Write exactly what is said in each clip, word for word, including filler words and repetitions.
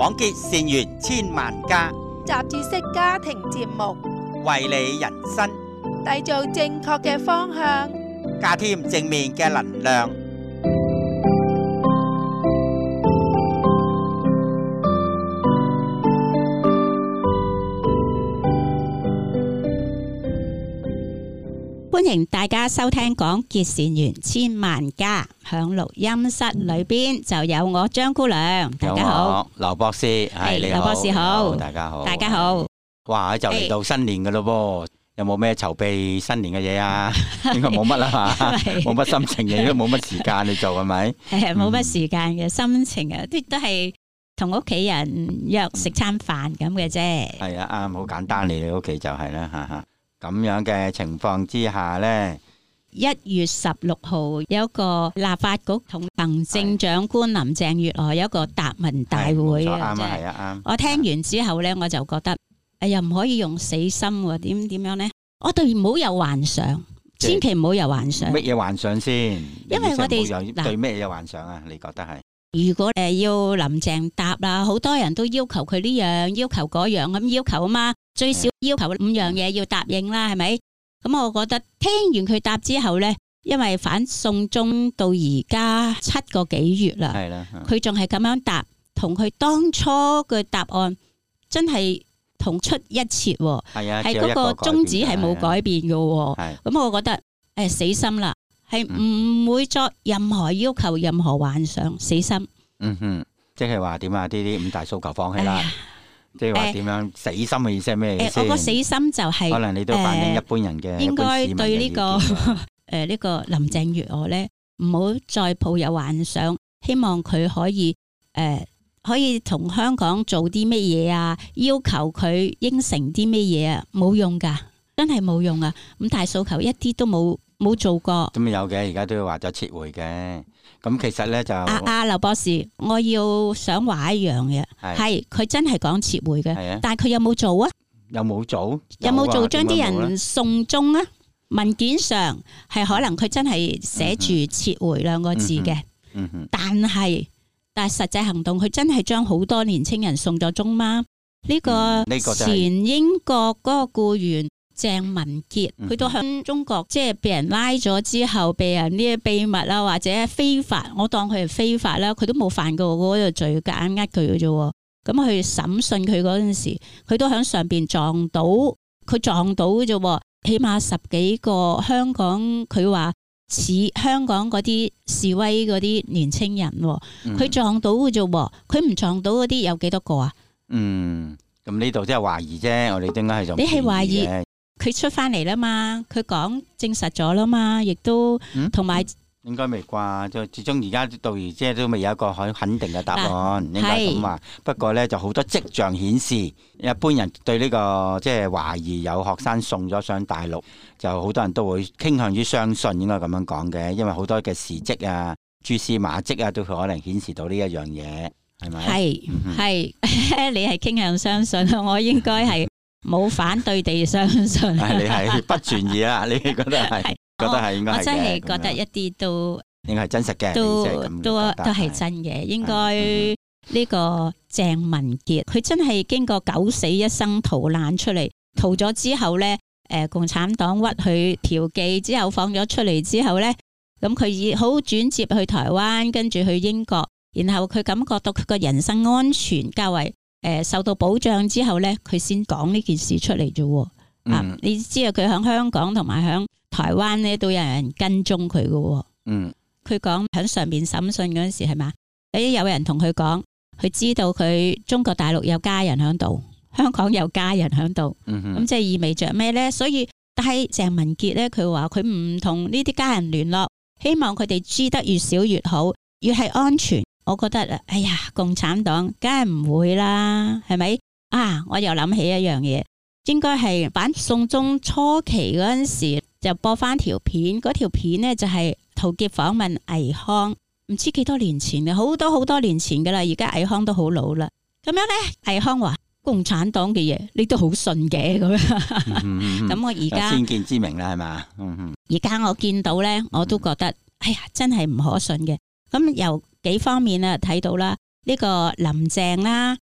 廣結善緣千萬家， 雜誌式家庭節目， 為你人生締造正確嘅方向， 加添正面嘅能量。 歡迎大家收聽廣結善緣千萬家，響錄音室裏邊就有我張姑娘，大家好， 劉博士，係你好， 劉博士好， 大家好， 大家好。 哇，就嚟到新年噶咯噃，有冇咩籌備新年嘅嘢啊？應該冇乜啦嘛，冇乜心情嘅，都冇乜時間去做係咪？ 係冇乜時間嘅心情啊，啲都係同屋企人約食餐飯咁嘅啫。係啊，啱，好簡單，你哋屋企就係啦，吓吓。咁樣嘅情況之下呢， 一月十六號有一個立法局同行政長官林鄭月娥有一個答問大會啊， 啱啊，係啊，啱。 我聽完之後呢，我就覺得，哎呀，唔可以用死心喎，點點樣呢？我哋唔好有幻想，千祈唔好有幻想。 乜嘢幻想先？ 因為我哋嗱，對咩嘢幻想啊？你覺得係？ 如果誒要林鄭答啦，好多人都要求佢呢樣，要求嗰樣咁要求啊嘛，最少要求五樣嘢要答應啦，係咪？咁我覺得聽完佢答之後呢，因為反送中到而家七個幾月啦，佢仲係咁樣答，同佢當初嘅答案真係同出一轍，係嗰個宗旨係冇改變嘅。咁我覺得誒死心啦。係唔會作任何要求、任何幻想，死心。 嗯哼，即係話點啊？呢啲五大訴求放棄啦，即係話點樣死心嘅意思係咩意思？ 我個死心就係可能你都反映一般人嘅，應該對呢個誒呢個林鄭月娥咧，唔好再抱有幻想，希望佢可以誒可以同香港做啲乜嘢啊？要求佢應承啲乜嘢啊？冇用噶，真係冇用啊！五大訴求一啲都冇。冇做過， 咁有嘅，而家都要話咗撤回嘅。咁其實咧就阿阿劉博士，我要想話一樣嘅，係佢真係講撤回嘅，但係佢有冇做啊？ 有冇做？ 有冇做將啲人送中啊？文件上係可能佢真係寫住撤回兩個字嘅，但係但係實際行動佢真係將好多年青人送咗中嗎？呢個前英國嗰個僱員。鄭文傑佢都響中國，即係被人拉咗之後，被人呢啲秘密啦，或者非法，我當佢係非法啦，佢都冇犯過嗰個罪，夾硬呃佢嘅啫。咁去審訊佢嗰陣時，佢都響上邊撞到，佢撞到嘅啫，起碼十幾個香港，佢話似香港嗰啲示威嗰啲年青人，佢撞到嘅啫，佢唔撞到嗰啲有幾多個啊？嗯， 咁呢度即係懷疑啫，我哋應該係做你係懷疑。佢出翻嚟啦嘛，佢講證實咗啦嘛，亦都同埋應該未啩，就始終而家到而家都未有一個可肯定嘅答案，應該咁話。不過咧就好多跡象顯示，一般人對呢個即係懷疑有學生送咗上大陸，就好多人都會傾向於相信，應該咁樣講嘅，因為好多嘅事蹟啊、蛛絲馬跡啊，都可能顯示到呢一樣嘢，係咪？係係，你係傾向相信，我應該係。冇反對地相信， 你係不存疑啦。你覺得係？覺得係應該係嘅。 我真係覺得一啲都應該係真實嘅， 都都都係真嘅。應該呢個鄭文傑，佢真係經過九死一生逃難出嚟，逃咗之後咧，誒，共產黨屈佢嫖妓之後放咗出嚟之後咧，咁佢以好轉接去台灣，跟住去英國，然後佢感覺到佢個人身安全較為。誒、呃，受到保障之後咧，佢先講呢件事出嚟啫。嗯、啊，你知啊，佢喺香港同埋喺台灣咧都有人跟蹤佢嘅。嗯，佢講喺上面審訊嗰陣時係嘛，誒，有人同佢講，佢知道佢中國大陸有家人喺度，香港有家人喺度。嗯哼，咁即係意味着咩咧？所以，但係鄭文傑咧，佢話佢唔同呢啲家人聯絡，希望佢哋知得越少越好，越係安全。我覺得哎呀，共產黨梗係唔會啦，係咪啊？我又諗起一樣嘢，應該係反送中初期嗰陣時就播翻條片，嗰條片呢就係陶傑訪問倪匡，唔知幾多年前嘅，好多好多年前噶啦，而家倪匡都好老啦。咁樣呢，倪匡話共產黨嘅嘢你都好信嘅咁樣，咁、嗯嗯、我而家先見之明啦，係嘛？ 而家我見到呢，我都覺得哎呀，真係唔可信嘅。咁由幾方面啊睇到啦，呢個林鄭啦，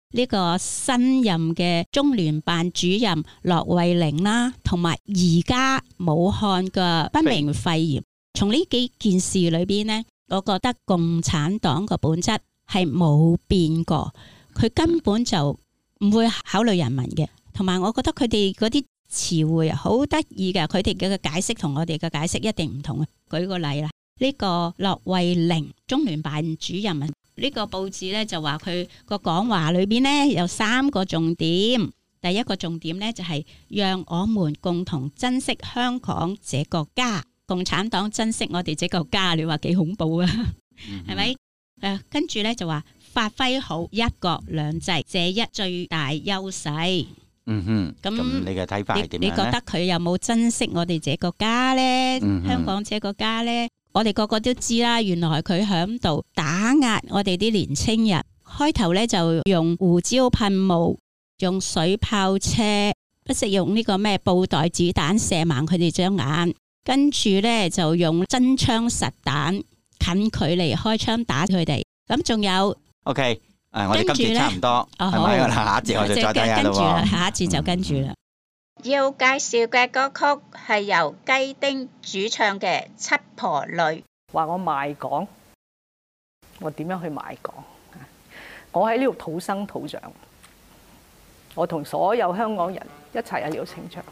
呢個新任嘅中聯辦主任駱惠寧啦，同埋而家武漢嘅不明肺炎，從呢幾件事裏邊呢，我覺得共產黨個本質係冇變過，佢根本就唔會考慮人民嘅。同埋我覺得佢哋嗰啲詞彙好得意嘅，佢哋嘅解釋同我哋嘅解釋一定唔同啊。舉個例啦，呢個駱惠寧中聯辦主任啊，呢個報紙咧就話佢個講話裏邊呢有三個重點。第一個重點呢，就係讓我們共同珍惜香港這個家，共產黨珍惜我哋這個家，你話幾恐怖啊？係咪、嗯哼？誒，跟住咧就話發揮好一國兩制這一最大優勢。嗯哼，咁你嘅睇法係點樣咧？你覺得佢有冇珍惜我哋這個家咧？嗯、哼香港這個家咧？我哋個個都知啦，原來佢響度打壓我哋啲年青人。開頭咧就用胡椒噴霧，用水炮車，不惜用呢個咩布袋子彈射盲佢哋雙眼，跟住咧就用真槍實彈近距離開槍打佢哋。咁仲有 ，OK。誒，我哋今次差唔多，係咪啊？下一節我哋再睇下咯喎。下一節就跟住啦。 要介紹嘅歌曲係由雞丁主唱嘅《七婆淚》。 話我賣港，我點樣去賣港？我喺呢度土生土長，我同所有香港人一齊喺呢度成長。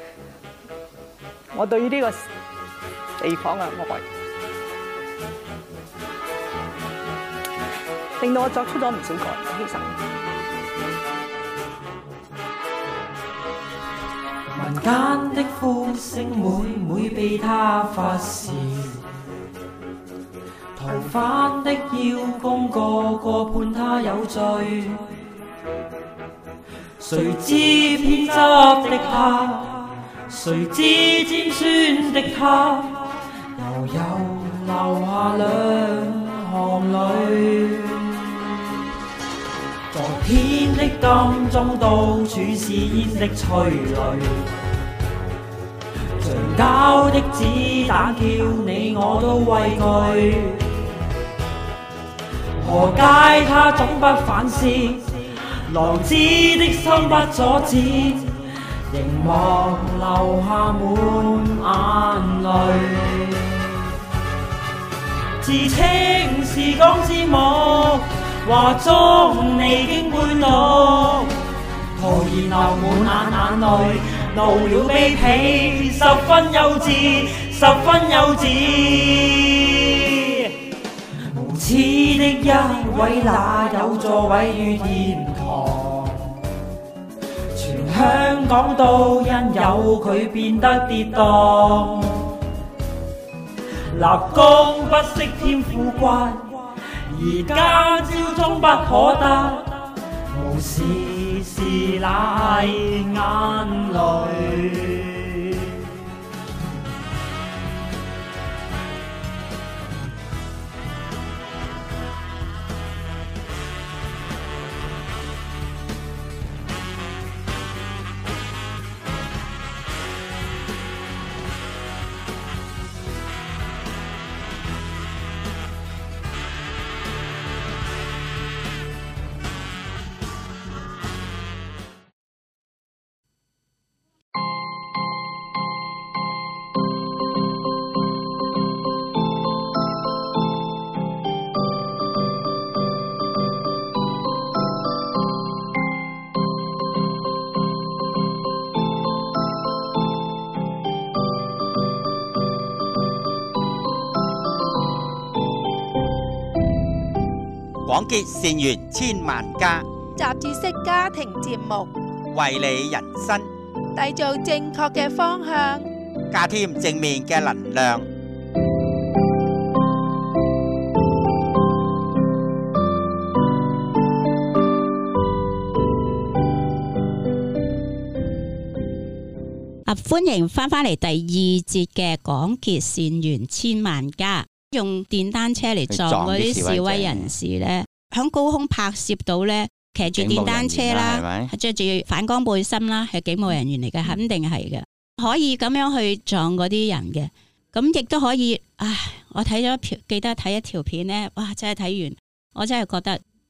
我對於呢個地方嘅愛，令到我作出咗唔少個人嘅犧牲。 民間的呼聲每每被他發洩，逃犯的邀功個個判他有罪。誰知偏執的他，誰知尖酸的他，又有流下兩行淚。在天的金鐘到處是煙的催淚，橡膠的子彈叫你我都畏懼。何解他總不反思？狼子的心不阻止，凝望流下滿眼淚。自稱是港之母，話中離經背道，徒然流滿眼眼淚，怒了卑鄙，十分幼稚，十分幼稚。無恥的一位，哪有座位於天堂？全香港都因有佢變得跌宕。立功不識添富貴，而家朝中不可得，無事事乃眼淚。 廣結善緣千萬家， 雜誌式家庭節目， 為你人生締造正確嘅方向， 加添正面嘅能量。 啊，歡迎翻返嚟第二節嘅廣結善緣千萬家。用電單車嚟撞嗰啲示威人士咧，響高空拍攝到咧，騎住電單車啦，着住反光背心啦，係警務人員嚟嘅，肯定係嘅，可以咁樣去撞嗰啲人嘅。咁亦都可以，唉，我睇咗條，記得睇一條片咧，哇，真係睇完，我真係覺得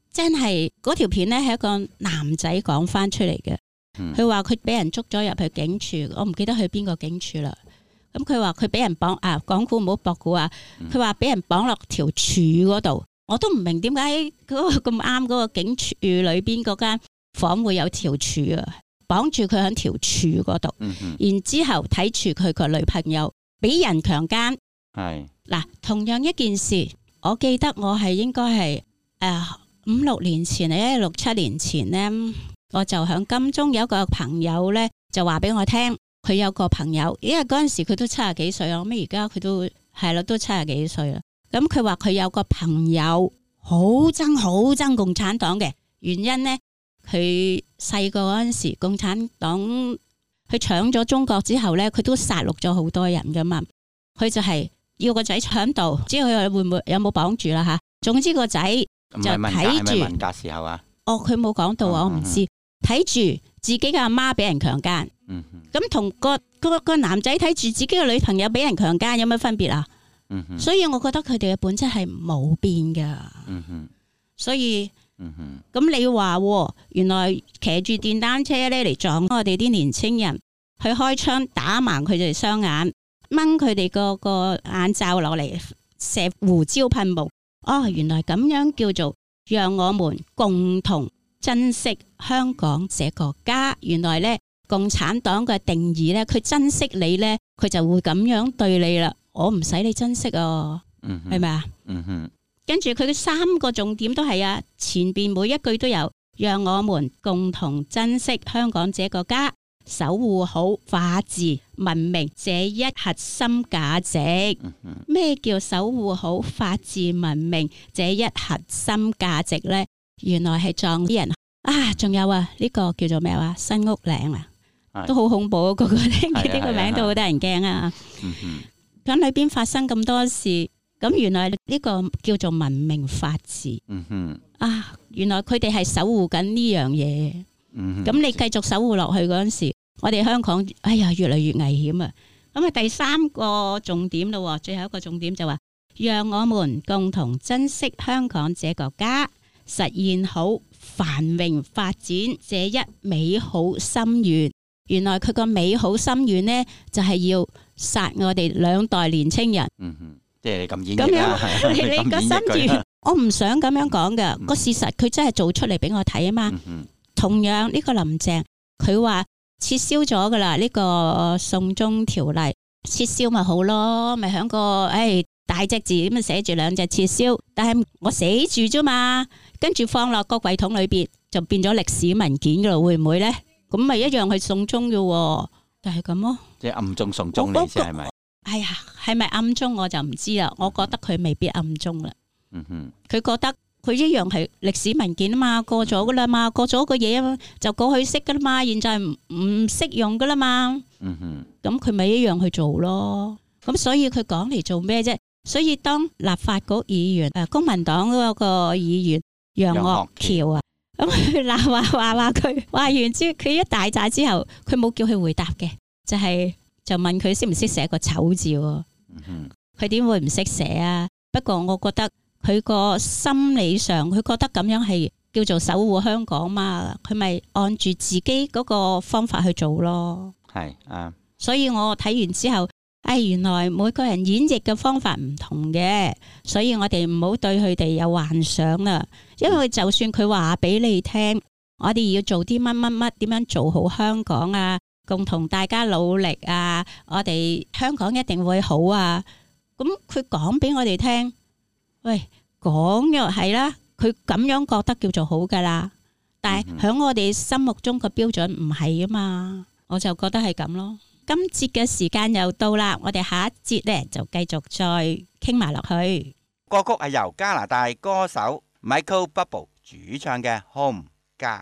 真係嗰條片咧係一個男仔講翻出嚟嘅。佢話佢俾人捉咗入去警署，我唔記得去邊個警署啦。咁佢話佢俾人綁啊，講古唔好駁古啊。佢話俾人綁落條柱嗰度，我都唔明點解嗰個咁啱嗰個警署裏邊嗰間房會有條柱啊，綁住佢喺條柱嗰度。嗯、然之後睇住佢個女朋友俾人強姦。係嗱，同樣一件事，我記得我係應該係誒五六年前咧，六七年前咧，我就響金鐘有一個朋友咧，就話俾我聽。佢有個朋友，因為嗰陣時佢都七十幾歲啦，咁而家佢都係啦，都七十幾歲啦。咁佢話佢有個朋友好憎好憎共產黨嘅原因呢，佢細個嗰陣時共產黨佢搶咗中國之後呢，佢都殺戮咗好多人噶嘛。佢就係要個仔搶到，唔知佢會唔會有冇綁住啦吓。總之個仔就睇住文革時候啊。哦，佢冇講到啊，我唔知。睇住自己嘅阿媽俾人強姦。咁同個個個男仔睇住自己嘅女朋友俾人強姦有咩分別啊？嗯、所以我覺得佢哋嘅本質係冇變噶。嗯、所以，咁、嗯、你話原來騎住電單車咧嚟撞我哋啲年青人，去開槍打盲佢哋雙眼，掹佢哋個個眼罩落嚟，射胡椒噴霧。哦，原來咁樣叫做讓我們共同珍惜香港這個家。原來咧。共產黨嘅定義咧，佢珍惜你咧，佢就會咁樣對你啦。我唔使你珍惜啊，係咪啊？嗯哼。跟住佢嘅三個重點都係啊，前邊每一句都有，讓我們共同珍惜香港這個家，守護好法治、文明這一核心價值。咩、嗯、叫守護好法治、文明這一核心價值咧？原來係撞啲人啊！仲有啊，呢、這個叫做咩話？新屋嶺啊！都好恐怖，個個聽呢個名都好得人驚啊！咁裏邊發生咁多事，咁原來呢個叫做文明法治。嗯哼，啊，原來佢哋係守護緊呢樣嘢。嗯，咁你繼續守護落去嗰陣時，我哋香港，哎呀，越嚟越危險啊！咁啊，第三個重點咯，最後一個重點就話，讓我們共同珍惜香港這個家，實現好繁榮發展這一美好心願。原來佢個美好心願呢，就係要殺我哋兩代年青人。嗯哼，即係你咁演繹啦，你你個心願，我唔想咁樣講嘅。個事實佢真係做出嚟俾我睇啊嘛。同樣呢個林鄭，佢話撤銷咗噶啦，呢個送中條例撤銷咪好咯，咪響個誒大隻字咁啊寫住兩隻撤銷，但係我寫住啫嘛，跟住放落個櫃桶裏邊就變咗歷史文件噶啦，會唔會咧？咁咪一樣係送中嘅，就係咁咯。即係暗中送中你先係咪？哎呀，係咪暗中我就唔知啦。我覺得佢未必暗中啦。嗯哼，佢覺得佢一樣係歷史文件啊嘛，過咗噶啦嘛，過咗個嘢啊就過去式噶啦嘛，現在唔唔適用噶啦嘛。嗯哼，咁佢咪一樣去做咯。咁所以佢講嚟做咩啫？所以當立法局議員誒，公民黨嗰個議員楊岳橋啊。咁佢鬧話話話佢話完之後，佢一大扎之後，佢冇叫佢回答嘅，就係、是、就問佢識唔識寫個醜字。佢點、嗯、會唔識寫啊？不過我覺得佢個心理上，佢覺得咁樣係叫做守護香港嘛，佢咪按住自己嗰個方法去做咯。係啊，所以我睇完之後，哎，原來每個人演繹嘅方法唔同嘅，所以我哋唔好對佢哋有幻想啦。因為就算佢話俾你聽，我哋要做啲乜乜乜，點樣做好香港啊，共同大家努力啊，我哋香港一定會好啊。咁佢講俾我哋聽，喂，講又係啦，佢咁樣覺得叫做好噶啦。但係喺我哋心目中個標準唔係啊嘛，我就覺得係咁咯。今節嘅時間又到啦，我哋下一節咧就繼續再傾埋落去。 歌曲係由加拿大歌手 Michael Bublé 主唱嘅《Home 家》。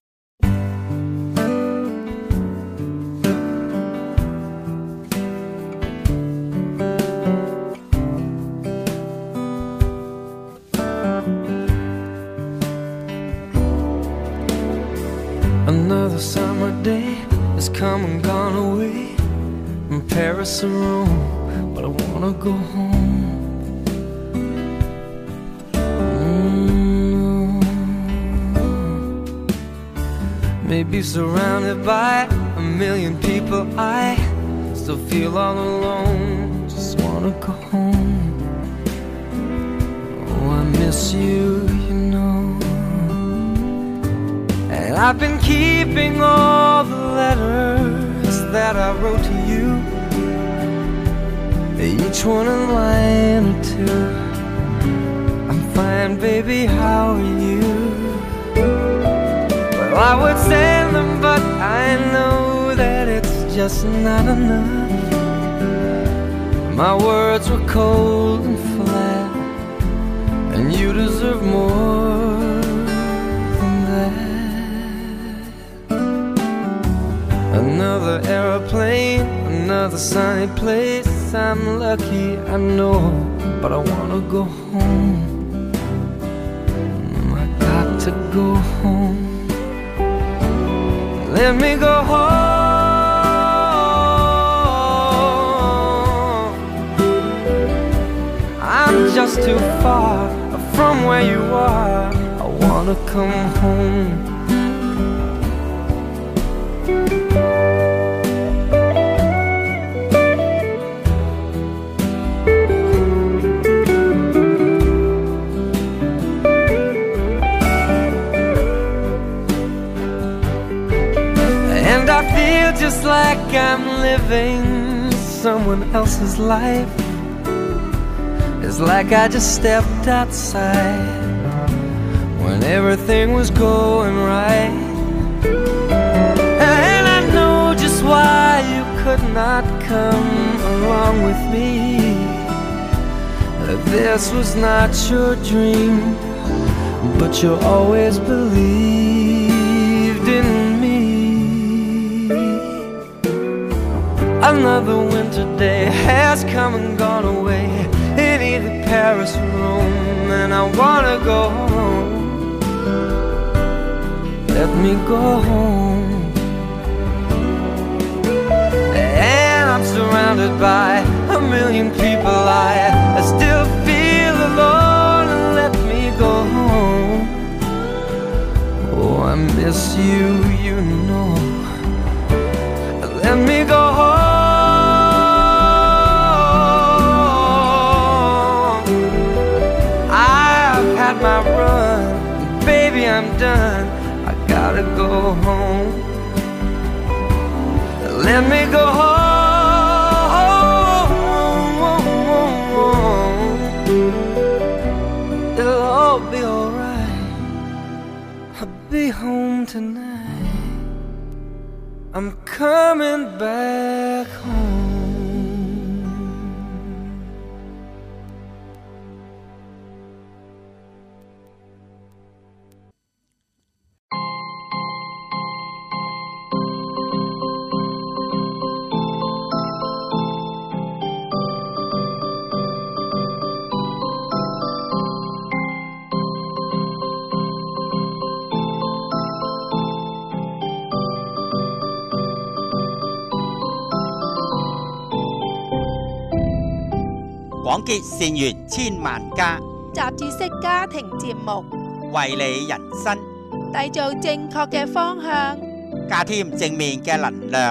Another summer day has come and gone away from Paris or Rome, but I wanna go home. Mm-hmm. may be surrounded by a million people, I still feel all alone. Just wanna go home. Oh, I miss you, you know. And I've been keeping all the letters that I wrote to you, each one a line or two. I'm fine, baby, how are you? Well, I would send them, but I know that it's just not enough. My words were cold and flat, and you deserve more than that. Another aeroplane, another sunny place. I'm lucky, I know, but I wanna go home. I got to go home. Let me go home. I'm just too far from where you are. I wanna come home. I feel just like I'm living someone else's life. It's like I just stepped outside when everything was going right. And I know just why you could not come along with me. This was not your dream, but you always believed in me. Another winter day has come and gone away in either Paris or Rome, and I wanna go home. Let me go home. And I'm surrounded by a million people. I, I still feel alone, and let me go home. Oh, I miss you, you know. Let me go home. My run, baby, I'm done. I gotta go home. Let me go home. It'll all be alright. I'll be home tonight. I'm coming back home. 廣結善緣千萬家， 雜誌式家庭節目， 為你人生締造正確嘅方向， 加添正面嘅能量。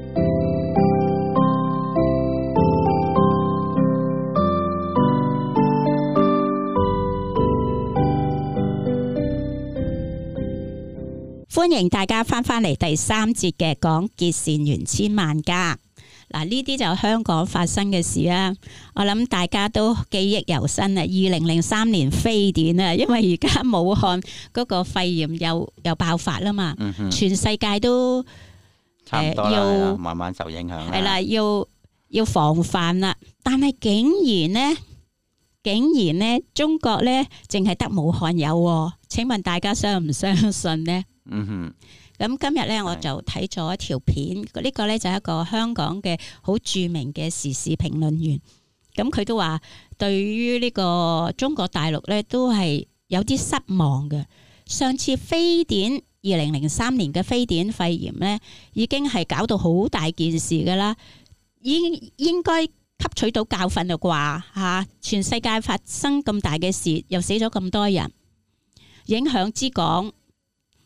歡迎大家翻返嚟第三節嘅廣結善緣千萬家。嗱，呢啲就香港發生嘅事啊！我諗大家都記憶猶新啊！二零零三年非典啊，因為而家武漢嗰個肺炎又又爆發啦嘛，嗯、全世界都差唔多啦、呃，要慢慢受影響啦。 係啦，要要防範啦。但係竟然呢，竟然呢，中國呢淨係得武漢有喎。請問大家相唔相信呢？嗯哼。咁今日咧，我就睇咗一條片，呢、呢個咧就係一個香港嘅好著名嘅時事評論員。咁佢都話，對於呢個中國大陸咧，都係有啲失望嘅。上次非典，二零零三年嘅非典肺炎咧，已經係搞到好大件事噶啦，應應該吸取到教訓啦啩嚇！全世界發生咁大嘅事，又死咗咁多人，影響之廣。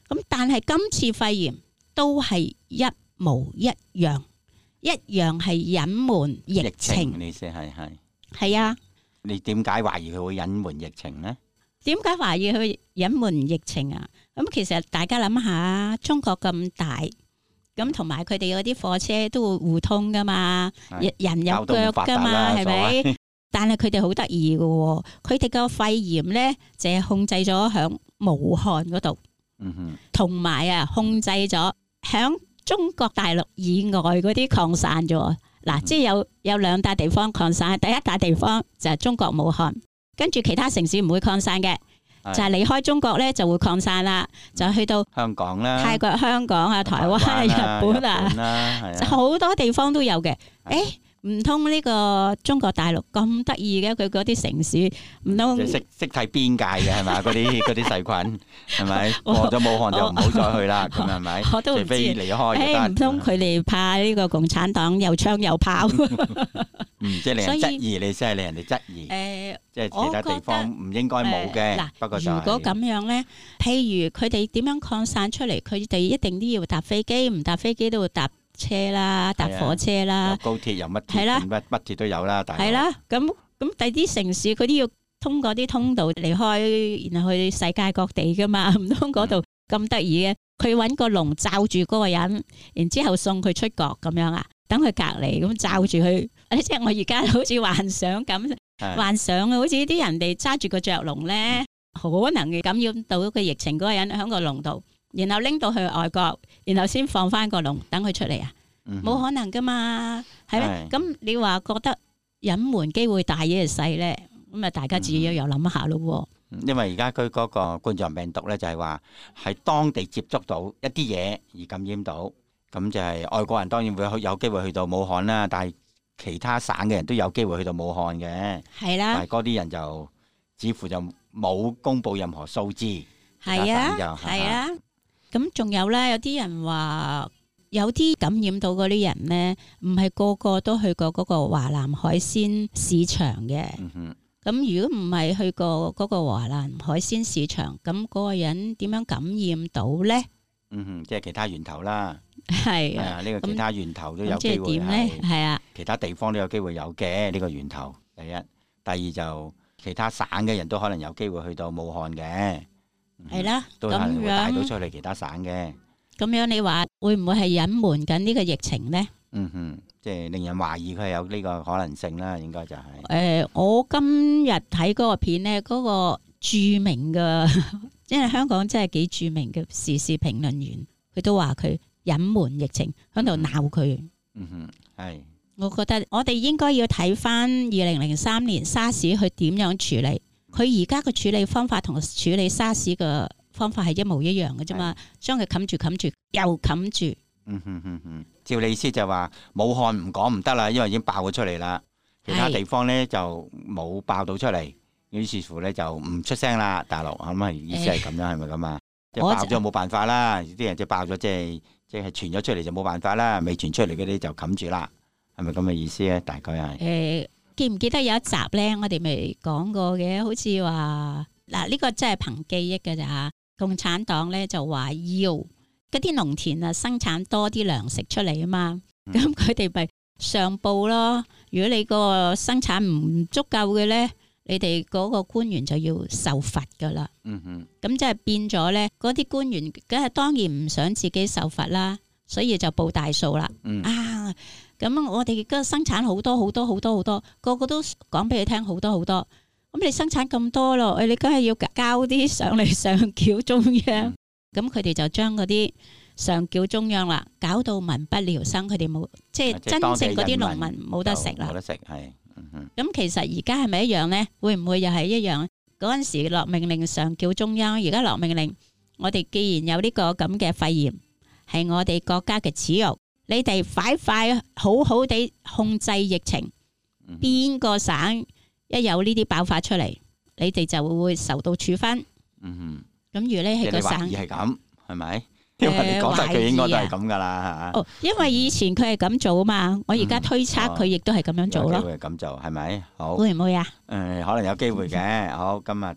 咁但係今次肺炎都係一模一樣，一樣係隱瞞疫情。 你意思係係係啊？ 你點解懷疑佢會隱瞞疫情呢？ 點解懷疑佢隱瞞疫情啊？咁其實大家諗下，中國咁大，咁同埋佢哋嗰啲貨車都會互通噶嘛，人有腳噶嘛，係咪？但係佢哋好得意嘅，佢哋個肺炎咧就係控制咗響武漢嗰度，同埋啊控制咗響中國大陸以外嗰啲擴散咗。嗱、嗯，即係有有兩笪地方擴散，第一笪地方就係中國武漢，跟住其他城市唔會擴散嘅。就係離開中國咧就會擴散啦，就去到香港啦、 泰國、香港啊、台灣啊、日本啊，好多地方都有嘅。誒，唔通呢個中國大陸咁得意嘅？佢嗰啲城市唔通識識睇邊界嘅係咪？嗰啲嗰啲細菌係咪過咗武漢就唔好再去啦？咁係咪？ 我都唔知， 除非離開。 誒，唔通佢哋怕呢個共產黨又槍又炮？ 嗯，即係令人質疑，你先係令人哋質疑。誒，即係其他地方唔應該冇嘅。嗱，不過如果咁樣咧，譬如佢哋點樣擴散出嚟，佢哋一定都要搭飛機，唔搭飛機都會搭車啦，搭火車啦， 有高鐵有乜鐵，乜乜鐵都有啦。 係啦，咁咁第啲城市佢都要通過啲通道離開，然後去世界各地噶嘛，唔通嗰度咁得意嘅？佢搵個籠罩住嗰個人，然之後送佢出國咁樣啊？等佢隔離咁罩住佢，即係我而家好似幻想咁，幻想啊，好似啲人哋揸住個雀籠咧，可能感染到個疫情嗰個人喺個籠度，然後拎到去外國，然後先放翻個籠等佢出嚟啊，冇可能噶嘛，係咪？咁你話覺得隱瞞機會大嘢係細咧？咁啊，大家自己又諗下咯。 因為而家佢嗰個冠狀病毒咧，就係話喺當地接觸到一啲嘢而感染到。咁就係外國人當然會有機會去到武漢啦，但係其他省嘅人都有機會去到武漢嘅。係啦，但係嗰啲人就似乎就冇公布任何數字。係啊， 係啊。咁仲有咧，有啲人話有啲感染到嗰啲人咧，唔係個個都去過嗰個華南海鮮市場嘅。咁、嗯、如果唔係去過嗰個華南海鮮市場，咁嗰個人點樣感染到咧？ 嗯哼，即係其他源頭啦。 係啊，呢個其他源頭都有機會係。係啊，其他地方都有機會有嘅呢個源頭。第一，第二就其他省嘅人都可能有機會去到武漢嘅。 係啦， 都可能會帶到出嚟其他省嘅。 咁樣你話會唔會係隱瞞緊呢個疫情咧？ 嗯哼，即係令人懷疑佢係有呢個可能性啦，應該就係。 誒，我今日睇嗰個片咧，嗰個著名嘅，因為香港真係幾著名嘅時事評論員，佢都話佢隱瞞疫情，喺度鬧佢。 嗯哼，係。 我覺得我哋應該要睇翻二零零三年沙士佢點樣處理，佢而家嘅處理方法同處理沙士嘅方法係一模一樣嘅啫嘛，將佢冚住冚住又冚住。 嗯哼哼哼，照你意思就話武漢唔講唔得啦，因為已經爆咗出嚟啦，其他地方咧就冇爆到出嚟，於是乎咧就唔出聲啦。大陸咁啊，意思係咁樣係咪咁啊？即係爆咗冇辦法啦，啲人即係爆咗，即係即係傳咗出嚟就冇辦法啦，未傳出嚟嗰啲就冚住啦，係咪咁嘅意思咧？大概係。誒， 記唔記得有一集咧？我哋未講過嘅，好似話嗱，呢個真係憑記憶嘅咋吓？共產黨咧就話要嗰啲農田啊生產多啲糧食出嚟啊嘛，咁佢哋咪上報咯。如果你個生產唔足夠嘅咧，你哋嗰個官員就要受罰噶啦。嗯哼，咁即係變咗咧，嗰啲官員梗係當然唔想自己受罰啦，所以就報大數啦。嗯、啊，咁我哋個生產好多好多好多好多，個個都講俾你聽好多好多。咁你生產咁多咯，你梗係要交啲上嚟上繳中央。咁佢哋就將嗰啲上繳中央啦，搞到民不聊生，佢哋冇即係真正嗰啲農民冇得食啦。冇得食係。咁其實而家係咪一樣呢？會唔會又係一樣？嗰陣時落命令上繳中央，而家落命令，我哋既然有呢個咁嘅肺炎，係我哋國家嘅恥辱，你哋快快好好地控制疫情。邊個省一有呢啲爆發出嚟，你哋就會受到處分。嗯哼。咁如果咧係個省， 係咁，係咪？因為你覺得佢應該都係咁噶啦， 哦，因為以前佢係咁做啊嘛，我而家推測佢亦都係咁樣做咯。 有機會咁做係咪？好。 會唔會啊？ 誒，可能有機會嘅。好，今日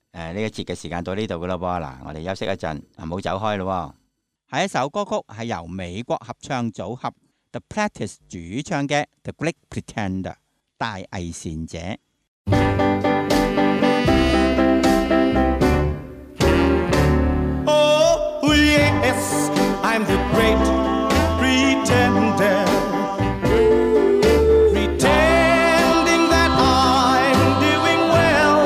誒呢一節嘅時間到呢度噶啦噃，嗱我哋休息一陣，唔好走開咯。下一首歌曲係由美國合唱組合 The Platters 主唱嘅 The Great Pretender 大偽善者。 Oh yes, I'm the great pretender, pretending that I'm doing well.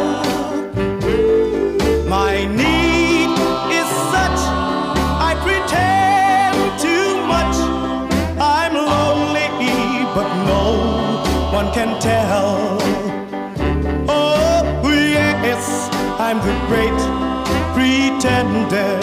My need is such, I pretend too much. I'm lonely, but no one can tell. Oh yes, I'm the great pretender,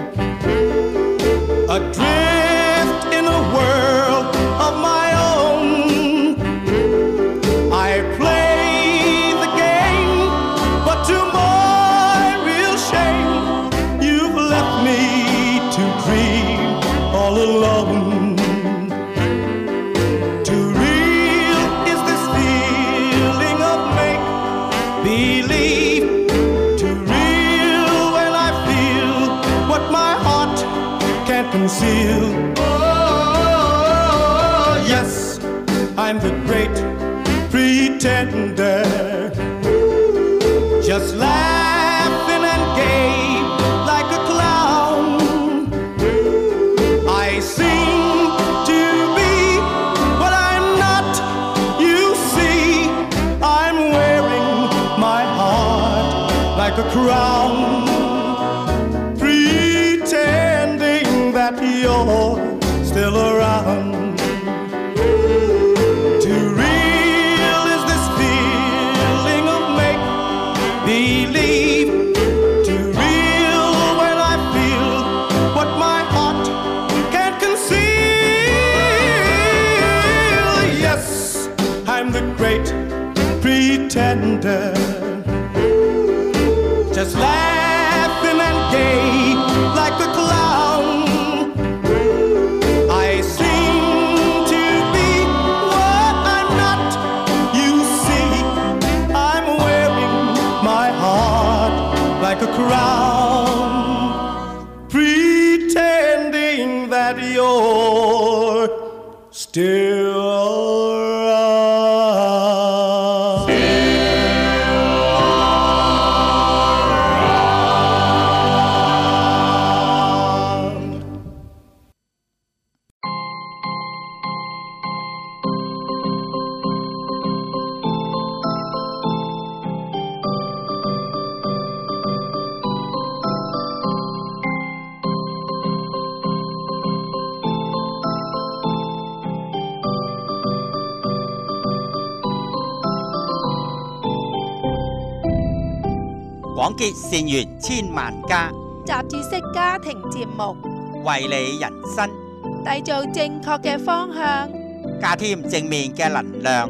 adrift in a world of my own. I play the game, but to my real shame, you've left me to dream all alone. Too real is this feeling of make-believe, too real when I feel what my heart can't conceal. Oh, yes, I'm the great pretender, just laughing and gay like a clown. I seem to be what I'm not, you see. I'm wearing my heart like a crown, pretending that you're still around. Too real is this feeling of make-believe, too real when I feel what my heart can't conceal. Yes, I'm the great pretender, just laughing and gay like a clown. I seem to be what I'm not, you see. I'm wearing my heart like a crown, pretending that you're still around. 廣結善緣千萬家， 雜誌式家庭節目， 為你人生締造正確嘅方向， 加添正面嘅能量。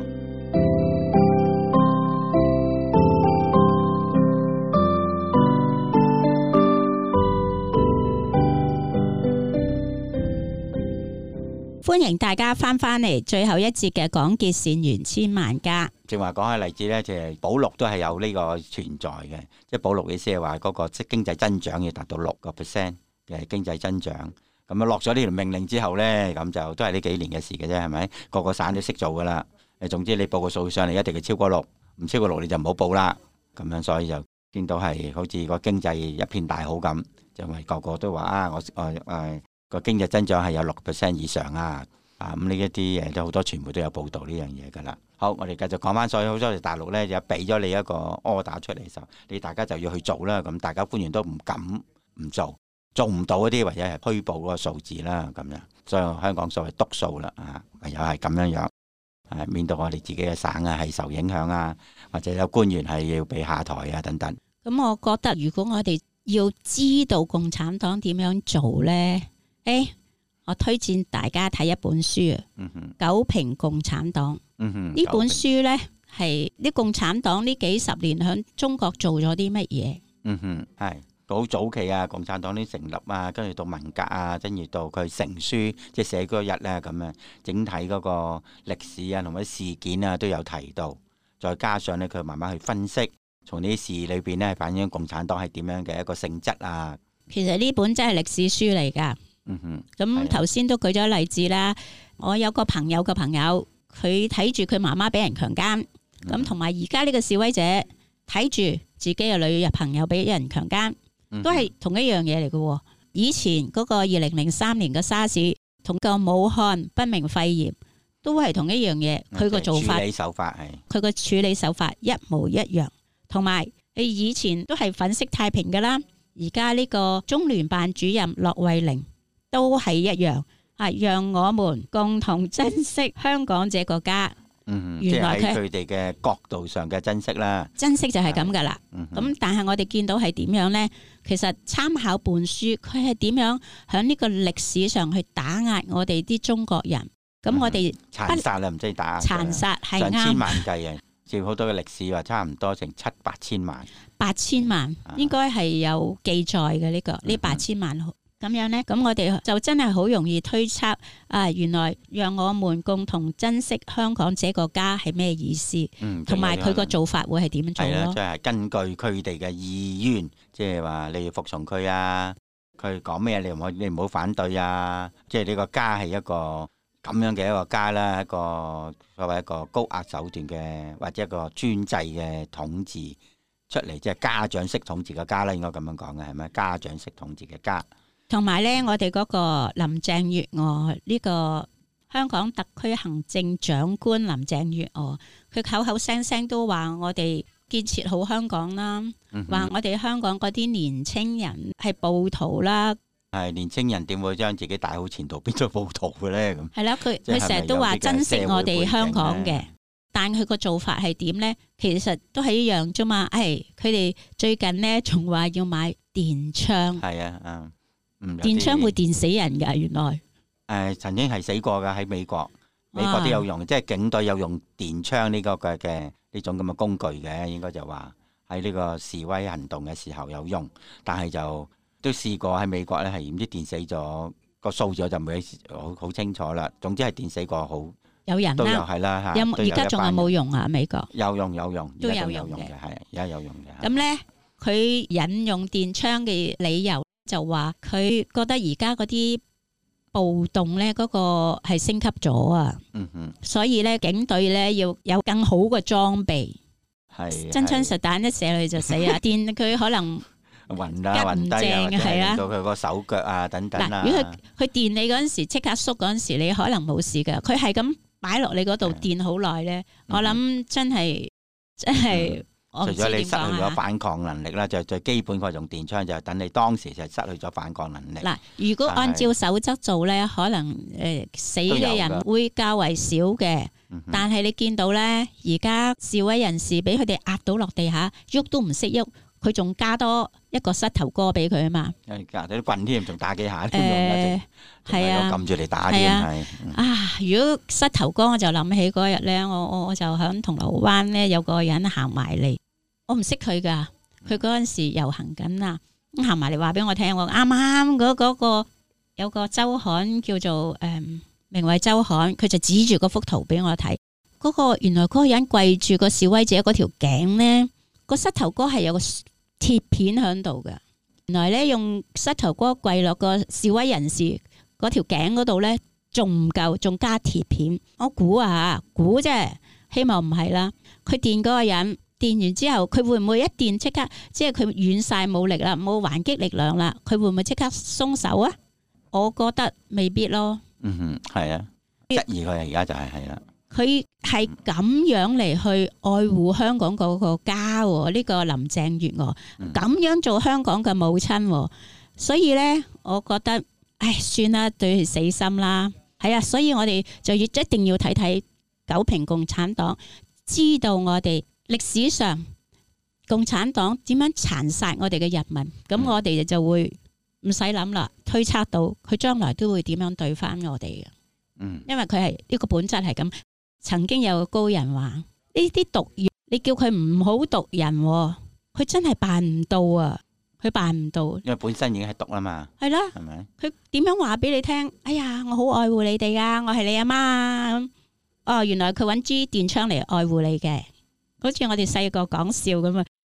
歡迎大家翻返嚟最後一節嘅廣結善緣千萬家。 正話講嘅例子咧，就係保六都係有呢個存在嘅，即係保六意思係話嗰個即經濟增長要達到六個 percent 嘅經濟增長。咁啊落咗呢條命令之後咧，咁就都係呢幾年嘅事嘅啫，係咪？個個省都識做噶啦。誒，總之你報個數上嚟一定係超過六，唔超過六你就唔好報啦。咁樣所以就見到係好似個經濟一片大好咁，就係個個都話啊，我誒誒個經濟增長係有六 percent 以上啊。啊咁呢一啲誒都好多傳媒都有報導呢樣嘢㗎啦。好，我哋繼續講翻，所以好多大陸咧就俾咗你一個 order 出嚟嘅時候，你大家就要去做啦。咁大家官員都唔敢唔做，做唔到嗰啲或者係虛報嗰個數字啦咁樣。所以香港所謂篤數啦，啊唯有係咁樣樣，係免到我哋自己嘅省啊係受影響啊，或者有官員係要被下台啊等等。 咁我覺得如果我哋要知道共產黨點樣做咧，誒。我推薦大家睇一本書啊， 嗯哼， 九評共產黨。 嗯哼， 呢本書咧係啲共產黨呢幾十年喺中國做咗啲乜嘢？ 嗯哼，係好早期啊，共產黨啲成立啊，跟住到文革啊，跟住到佢成書，即係寫嗰日咧咁啊，整體嗰個歷史啊同埋事件啊都有提到，再加上咧佢慢慢去分析， 從呢啲事裏邊咧，反映共產黨係點樣嘅一個性質啊。 其實呢本真係歷史書嚟㗎。 嗯哼， 咁頭先都舉咗例子啦。我有個朋友嘅朋友，佢睇住佢媽媽俾人強姦，咁同埋而家呢個示威者睇住自己嘅女嘅朋友俾人強姦，都係同一樣嘢嚟嘅。以前嗰個二零零三年嘅沙士同個武漢不明肺炎都係同一樣嘢，佢個做法、 處理手法係佢個處理手法一模一樣，同埋你以前都係粉飾太平㗎啦，而家呢個中聯辦主任駱惠寧都係一樣啊！讓我們共同珍惜香港這個家。 嗯， 原來即係喺佢哋嘅角度上嘅珍惜啦。 珍惜就係咁噶啦。 嗯咁但係我哋見到係點樣呢？其實參考本書，佢係點樣喺呢個歷史上去打壓我哋啲中國人。咁我哋殘殺啦，唔知打壓殘殺係啱， 上千萬計啊！照好多嘅歷史話，差唔多成七八千萬。 八千萬應該係有記載嘅呢個呢八千萬。咁樣呢，咁我哋就真係好容易推測啊！原來讓我們共同珍惜香港這個家係咩意思？同埋佢個做法會係點做咯？ 即係根據佢哋嘅意願，即係話你要服從佢啊！佢講咩你唔可你唔好反對啊！即係呢個家係一個咁樣嘅一個家啦，一個所謂一個高壓手段嘅或者一個專制嘅統治出嚟，即係家長式統治嘅家啦，應該咁樣講嘅係咪？家長式統治嘅家。 同埋咧，我哋嗰個林鄭月娥呢個香港特區行政長官林鄭月娥，佢口口聲聲都話我哋建設好香港啦，話我哋香港嗰啲年青人係暴徒啦。 係年青人點會將自己大好前途變咗暴徒嘅咧？咁係啦，佢佢成日都話珍惜我哋香港嘅，但佢個做法係點咧？其實都係一樣啫嘛。誒，佢哋最近咧仲話要買電槍。 係啊，嗯。 電槍會電死人㗎，原來誒、 呃、曾經係死過㗎，喺美國，美國都有用，即係警隊有用電槍呢個嘅嘅呢種咁嘅工具嘅，應該就話喺呢個示威行動嘅時候有用，但係就都試過喺美國咧係唔知電死咗個數字，我就唔係好好清楚啦。總之係電死過好有人啦， 都有係啦嚇。 有而家仲有冇用啊？美國有用有用都有用嘅， 係而家有用嘅。 咁咧，佢引用電槍嘅理由。就話佢覺得而家嗰啲暴動咧，嗰個係升級咗啊，嗯哼，所以咧警隊咧要有更好嘅裝備，係真槍實彈一射落去就死啊！電佢可能暈啦暈低啊，係啊，到佢個手腳啊等等啊。 如果佢佢電你嗰陣時，即刻縮嗰陣時，你可能冇事噶。佢係咁擺落你嗰度電好耐咧，我諗真係真係。 除咗你失去咗反抗能力啦，就最基本個用電槍就等你當時就失去咗反抗能力。 嗱，如果按照守則做咧，可能誒死嘅人會較為少嘅，但係你見到咧，而家示威人士俾佢哋壓到落地下，喐都唔識喐，佢仲加多一個膝頭哥俾佢啊嘛。 誒，加啲棍添，仲打幾下。 誒，係啊， 撳住嚟打添，係啊。如果膝頭哥，我就諗起嗰日咧，我我我就喺銅鑼灣咧，有個人行埋嚟。我唔識佢噶，佢嗰陣時遊行緊啊，咁行埋嚟話俾我聽，我啱啱嗰嗰個有個周刊叫做誒、嗯、名為周刊，佢就指住嗰幅圖俾我睇，嗰、嗰個原來嗰個人跪住個示威者嗰條頸咧，個膝頭哥係有個鐵片喺度嘅，原來咧用膝頭哥跪落個示威人士嗰條頸嗰度咧，仲唔夠，仲加鐵片，我估啊估啫，希望唔係啦，佢電嗰個人。電完之後，佢會唔會一電即刻，即係佢軟晒冇力啦，冇還擊力量啦？佢會唔會即刻鬆手啊？我覺得未必咯。嗯哼，係啊，質疑佢而家就係係啦。佢係咁樣嚟去愛護香港嗰個家，呢、呢個林鄭月娥咁樣做香港嘅母親，所以咧，我覺得，唉，算啦，對佢死心啦。係啊，所以我哋就要一定要睇睇九評共產黨，知道我哋。歷史上共產黨點樣殘殺我哋嘅人民，咁我哋就會唔使諗啦，推測到佢將來都會點樣對翻我哋嘅。嗯，因為佢係呢個本質係咁。曾經有個高人話：呢啲毒藥，你叫佢唔好毒人，佢真係辦唔到啊！佢辦唔到，因為本身已經係毒啦嘛。係啦，係咪？佢點樣話俾你聽？哎呀，我好愛護你哋啊，我係你阿媽咁。哦，原來佢揾支電槍嚟愛護你嘅。好似我哋細個講笑咁啊！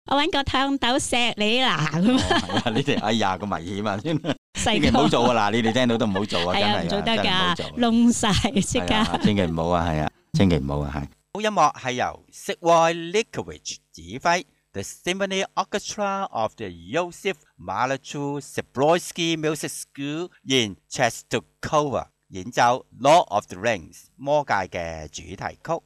我揾個燙斗錫你啦咁。 係啊，你哋哎呀咁危險啊！千細祈唔好做啊！嗱，你哋聽到都唔好做啊！真係啊， 係唔做得真係唔好㗎， 做啊窿晒即係啊刻。 千祈唔好啊！係啊，千祈唔好啊！係。好音樂係由 Sigway Lickowicz 指揮 The Symphony Orchestra of the Joseph Malachuk Zablotsky Music School in Czestochowa 演奏《Lord of the Rings》魔戒嘅主題曲。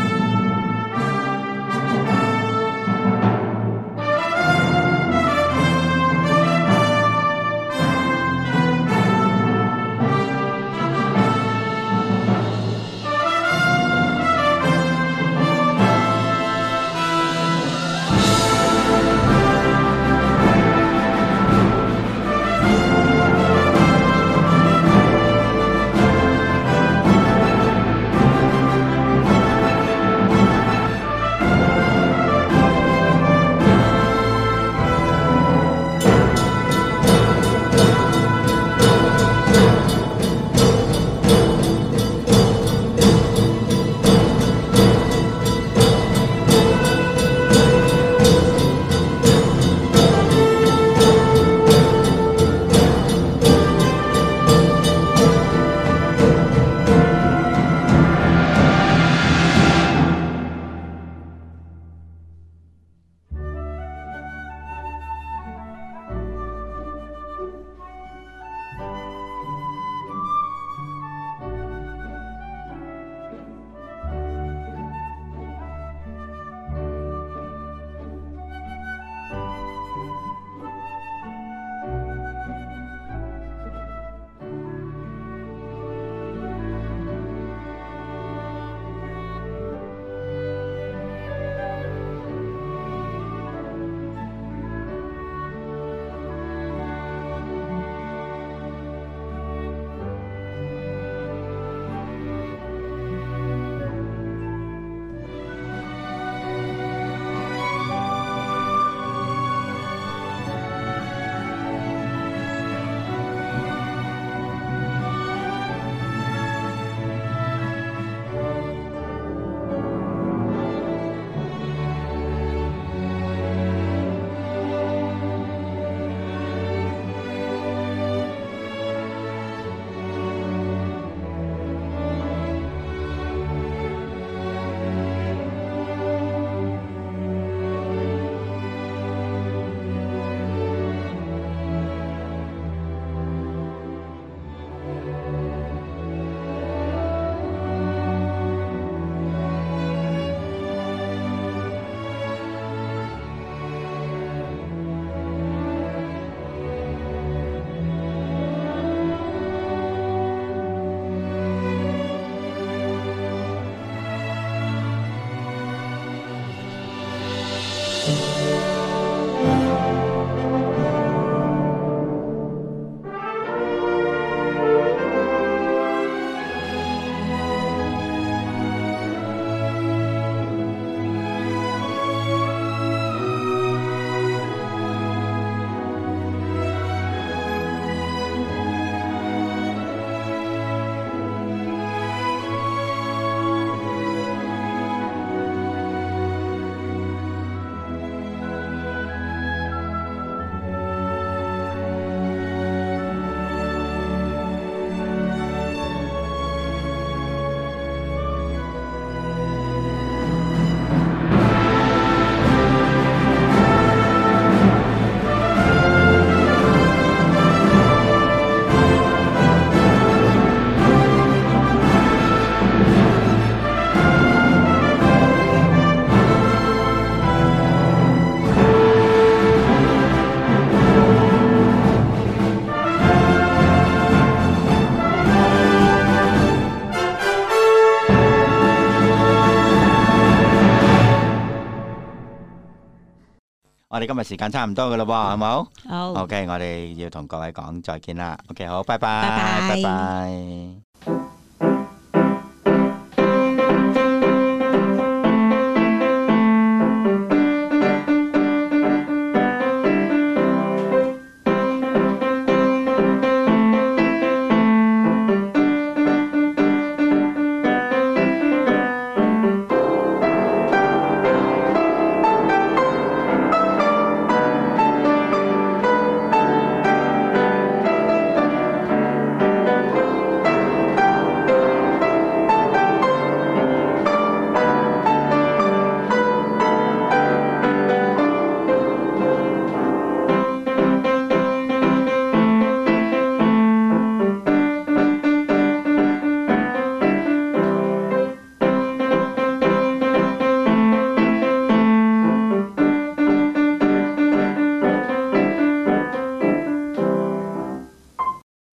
我哋今日時間差唔多噶啦喎，好冇？ 好。 OK，我哋要同各位講再見啦。OK，好，拜拜， 拜拜拜拜。